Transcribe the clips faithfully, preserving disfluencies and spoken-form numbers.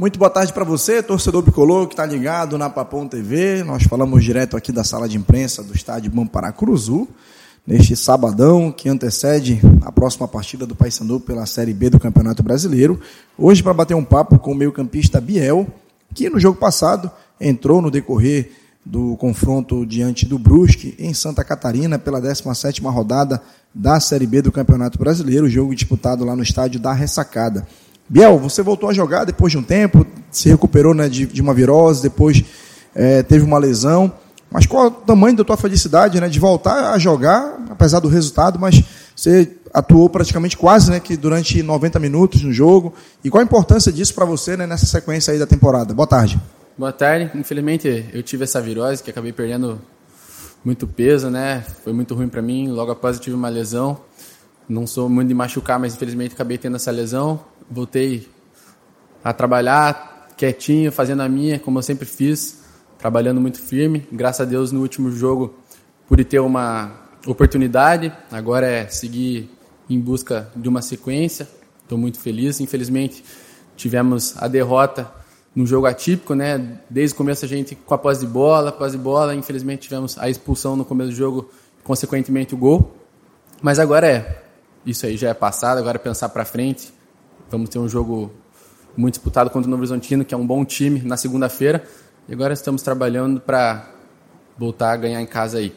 Muito boa tarde para você, torcedor bicolor que está ligado na Papão T V. Nós falamos direto aqui da sala de imprensa do estádio Mamparacuruzu, neste sabadão que antecede a próxima partida do Paysandu pela Série B do Campeonato Brasileiro. Hoje para bater um papo com o meio-campista Biel, que no jogo passado entrou no decorrer do confronto diante do Brusque em Santa Catarina pela décima sétima rodada da Série B do Campeonato Brasileiro, jogo disputado lá no estádio da Ressacada. Biel, você voltou a jogar depois de um tempo, se recuperou, né, de, de uma virose, depois é, teve uma lesão, mas qual é o tamanho da tua felicidade, né, de voltar a jogar, apesar do resultado, mas você atuou praticamente quase, né, que durante noventa minutos no jogo, e qual a importância disso para você, né, nessa sequência aí da temporada? Boa tarde. Boa tarde. Infelizmente eu tive essa virose que acabei perdendo muito peso, né, foi muito ruim para mim, logo após eu tive uma lesão, não sou muito de machucar, mas infelizmente acabei tendo essa lesão. Voltei a trabalhar quietinho, fazendo a minha, como eu sempre fiz, trabalhando muito firme. Graças a Deus, no último jogo, pude ter uma oportunidade. Agora é seguir em busca de uma sequência. Estou muito feliz. Infelizmente, tivemos a derrota num jogo atípico, né? Desde o começo a gente com a posse de bola, posse de bola. Infelizmente, tivemos a expulsão no começo do jogo, consequentemente o gol. Mas agora é, isso aí já é passado, agora é pensar para frente. Vamos ter um jogo muito disputado contra o Novo Horizontino, que é um bom time, na segunda-feira. E agora estamos trabalhando para voltar a ganhar em casa aí.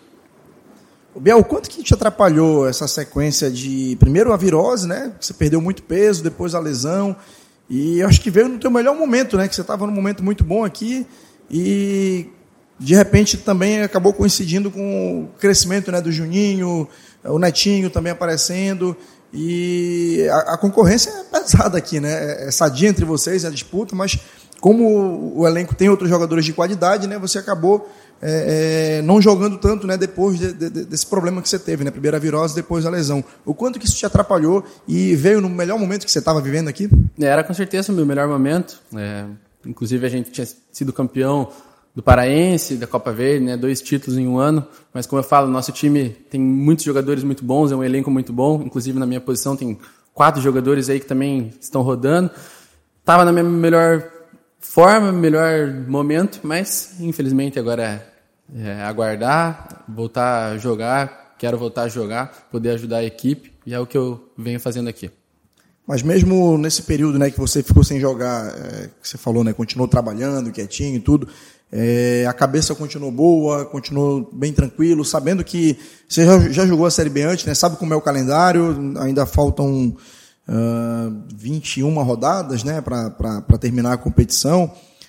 Biel, quanto que te atrapalhou essa sequência de... Primeiro a virose, né? Você perdeu muito peso, depois a lesão. E eu acho que veio no teu melhor momento, né? Que você estava num momento muito bom aqui. E de repente também acabou coincidindo com o crescimento, né, do Juninho, o Netinho também aparecendo. E a, a concorrência é pesada aqui, né? É sadia entre vocês, é a disputa, mas como o elenco tem outros jogadores de qualidade, né? Você acabou é, é, não jogando tanto, né? Depois de, de, desse problema que você teve, né? Primeiro a virose, depois a lesão. O quanto que isso te atrapalhou e veio no melhor momento que você estava vivendo aqui? Era com certeza o meu melhor momento. É, inclusive a gente tinha sido campeão do Paraense, da Copa Verde, né? Dois títulos em um ano, mas como eu falo, nosso time tem muitos jogadores muito bons, é um elenco muito bom, inclusive na minha posição tem quatro jogadores aí que também estão rodando. Estava na minha melhor forma, melhor momento, mas infelizmente agora é, é aguardar, voltar a jogar, quero voltar a jogar, poder ajudar a equipe, e é o que eu venho fazendo aqui. Mas mesmo nesse período, né, que você ficou sem jogar, é, que você falou, né, continuou trabalhando, quietinho e tudo, é, a cabeça continuou boa, continuou bem tranquilo, sabendo que você já, já jogou a Série B antes, né, sabe como é o calendário, ainda faltam uh, vinte e uma rodadas, né, para terminar a competição.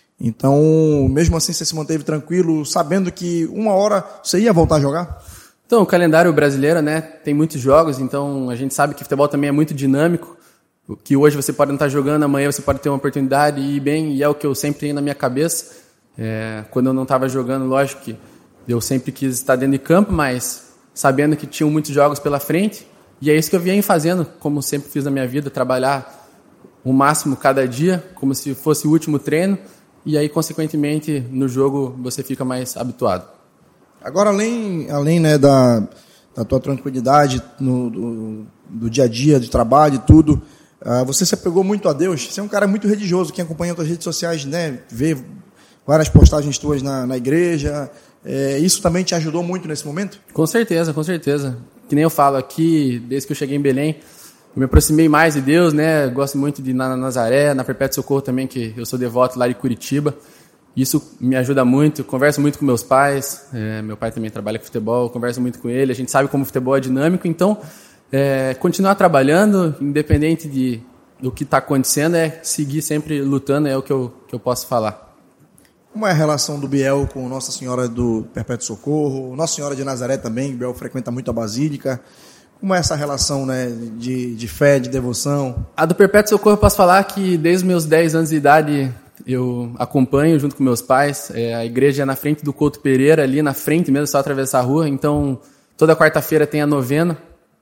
Então, mesmo assim, você se manteve tranquilo, sabendo que uma hora você ia voltar a jogar? Então, o calendário brasileiro, né, tem muitos jogos, então a gente sabe que o futebol também é muito dinâmico, que hoje você pode não estar jogando, amanhã você pode ter uma oportunidade e ir bem, e é o que eu sempre tenho na minha cabeça. É, quando eu não estava jogando, lógico que eu sempre quis estar dentro de campo, mas sabendo que tinham muitos jogos pela frente, e é isso que eu venho fazendo, como sempre fiz na minha vida, trabalhar o máximo cada dia, como se fosse o último treino, e aí, consequentemente, no jogo você fica mais habituado. Agora, além, além né, da, da tua tranquilidade no, do, do dia a dia, de trabalho e tudo, uh, você se apegou muito a Deus, você é um cara muito religioso, quem acompanha as tuas redes sociais, né, vê várias postagens tuas na, na igreja, é, isso também te ajudou muito nesse momento? Com certeza, com certeza. Que nem eu falo aqui, desde que eu cheguei em Belém, eu me aproximei mais de Deus, né? Gosto muito de ir na Nazaré, na Perpétuo Socorro também, que eu sou devoto lá de Curitiba. Isso me ajuda muito, eu converso muito com meus pais, é, meu pai também trabalha com futebol, eu converso muito com ele, a gente sabe como o futebol é dinâmico, então é, continuar trabalhando, independente de, do que está acontecendo, é seguir sempre lutando, é o que eu, que eu posso falar. Como é a relação do Biel com Nossa Senhora do Perpétuo Socorro, Nossa Senhora de Nazaré também, o Biel frequenta muito a Basílica. Como é essa relação, né, de, de fé, de devoção? A do Perpétuo Socorro eu posso falar que desde os meus dez anos de idade eu acompanho junto com meus pais. É, a igreja é na frente do Couto Pereira, ali na frente mesmo, só atravessar a rua. Então, toda quarta-feira tem a novena.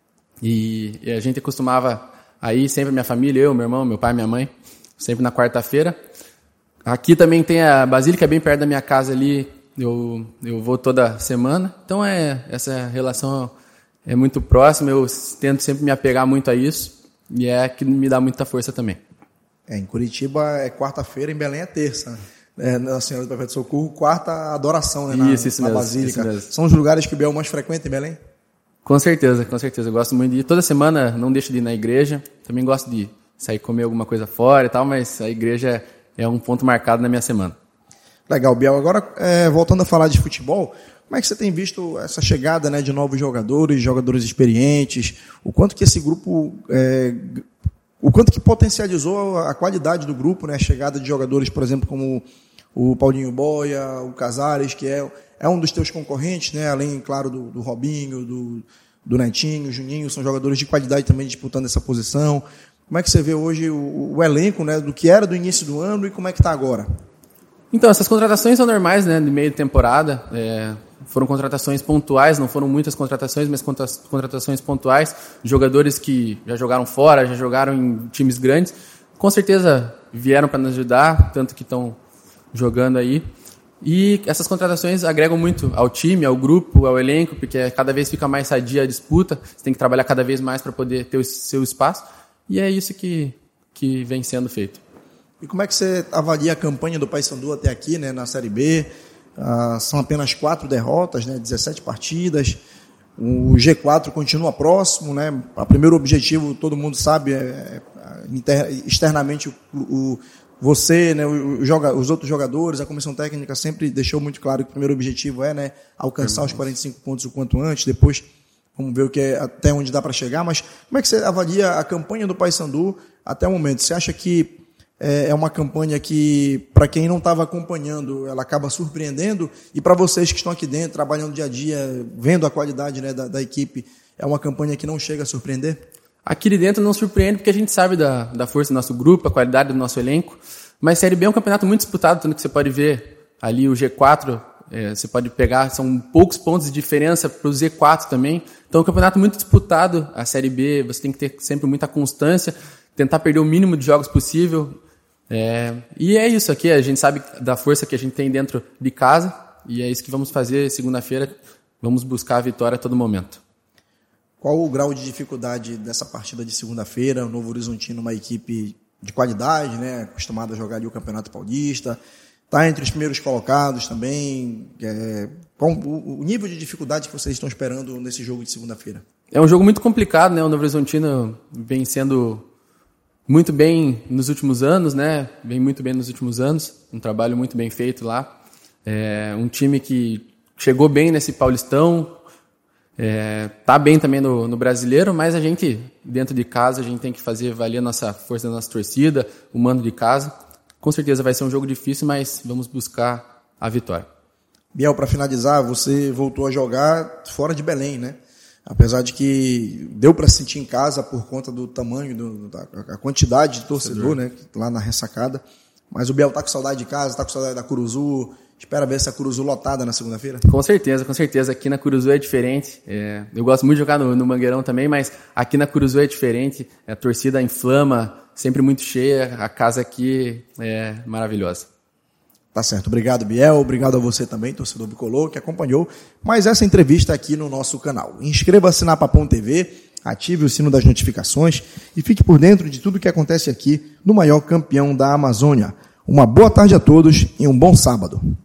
E, e a gente costumava ir sempre, minha família, eu, meu irmão, meu pai, minha mãe, sempre na quarta-feira. Aqui também tem a Basílica, bem perto da minha casa ali, eu, eu vou toda semana. Então, é, essa relação é muito próxima, eu tento sempre me apegar muito a isso, e é que me dá muita força também. É, em Curitiba é quarta-feira, em Belém é terça. É, na Senhora do Perpétuo Socorro, quarta adoração, né, na, isso, isso na mesmo, Basílica. isso mesmo. São os lugares que o Biel mais frequenta em Belém? Com certeza, com certeza. Eu gosto muito de ir. Toda semana não deixo de ir na igreja. Também gosto de sair comer alguma coisa fora e tal, mas a igreja é um ponto marcado na minha semana. Legal, Biel. Agora, é, voltando a falar de futebol, como é que você tem visto essa chegada, né, de novos jogadores, jogadores experientes? O quanto que esse grupo... É, o quanto que potencializou a qualidade do grupo, né? A chegada de jogadores, por exemplo, como o Paulinho Boia, o Casares, que é, é um dos teus concorrentes, né? Além, claro, do, do Robinho, do, do Netinho, Juninho, são jogadores de qualidade também disputando essa posição. Como é que você vê hoje o, o elenco, né, do que era do início do ano e como é que está agora? Então, essas contratações são normais, né, de meio de temporada. É, foram contratações pontuais, não foram muitas contratações, mas contratações pontuais. Jogadores que já jogaram fora, já jogaram em times grandes. Com certeza vieram para nos ajudar, tanto que estão jogando aí. E essas contratações agregam muito ao time, ao grupo, ao elenco, porque cada vez fica mais sadia a disputa. Você tem que trabalhar cada vez mais para poder ter o seu espaço. E é isso que, que vem sendo feito. E como é que você avalia a campanha do Paysandu até aqui, né, na Série B? Ah, são apenas quatro derrotas, né, dezessete partidas. O G quatro continua próximo, né? O primeiro objetivo, todo mundo sabe, é, é, externamente o, o, você, né, o, o joga, os outros jogadores, a comissão técnica sempre deixou muito claro que o primeiro objetivo é, né, alcançar os quarenta e cinco pontos o quanto antes. Depois vamos ver o que é, até onde dá para chegar. Mas como é que você avalia a campanha do Paysandu até o momento? Você acha que é uma campanha que, para quem não estava acompanhando, ela acaba surpreendendo, e para vocês que estão aqui dentro, trabalhando dia a dia, vendo a qualidade, né, da, da equipe, é uma campanha que não chega a surpreender? Aqui de dentro não surpreende, porque a gente sabe da, da força do nosso grupo, a qualidade do nosso elenco, mas Série B é um campeonato muito disputado, tanto que você pode ver ali o G quatro, é, você pode pegar, são poucos pontos de diferença para o Z quatro também, então é um campeonato muito disputado, a Série B, você tem que ter sempre muita constância, tentar perder o mínimo de jogos possível. É, e é isso aqui, a gente sabe da força que a gente tem dentro de casa, e é isso que vamos fazer segunda-feira, vamos buscar a vitória a todo momento. Qual o grau de dificuldade dessa partida de segunda-feira? O Novo Horizontino, uma equipe de qualidade, né, acostumada a jogar ali o Campeonato Paulista, está entre os primeiros colocados também. É, qual o, o nível de dificuldade que vocês estão esperando nesse jogo de segunda-feira? É um jogo muito complicado, né? O Novo Horizontino vem sendo muito bem nos últimos anos, né? Vem muito bem nos últimos anos, um trabalho muito bem feito lá. É um time que chegou bem nesse Paulistão, é, tá bem também no, no Brasileiro, mas a gente, dentro de casa, a gente tem que fazer valer a nossa força da nossa torcida, o mando de casa. Com certeza vai ser um jogo difícil, mas vamos buscar a vitória. Biel, para finalizar, você voltou a jogar fora de Belém, né? Apesar de que deu para sentir em casa por conta do tamanho, do, da a quantidade de torcedor, né, lá na ressacada. Mas o Biel tá com saudade de casa, tá com saudade da Curuzu. Espera ver essa Curuzu lotada na segunda-feira? Com certeza, com certeza. Aqui na Curuzu é diferente. É, eu gosto muito de jogar no, no Mangueirão também, mas aqui na Curuzu é diferente. A torcida inflama, sempre muito cheia. A casa aqui é maravilhosa. Tá certo. Obrigado, Biel. Obrigado a você também, torcedor bicolor, que acompanhou mais essa entrevista aqui no nosso canal. Inscreva-se na Papum T V, ative o sino das notificações e fique por dentro de tudo que acontece aqui no maior campeão da Amazônia. Uma boa tarde a todos e um bom sábado.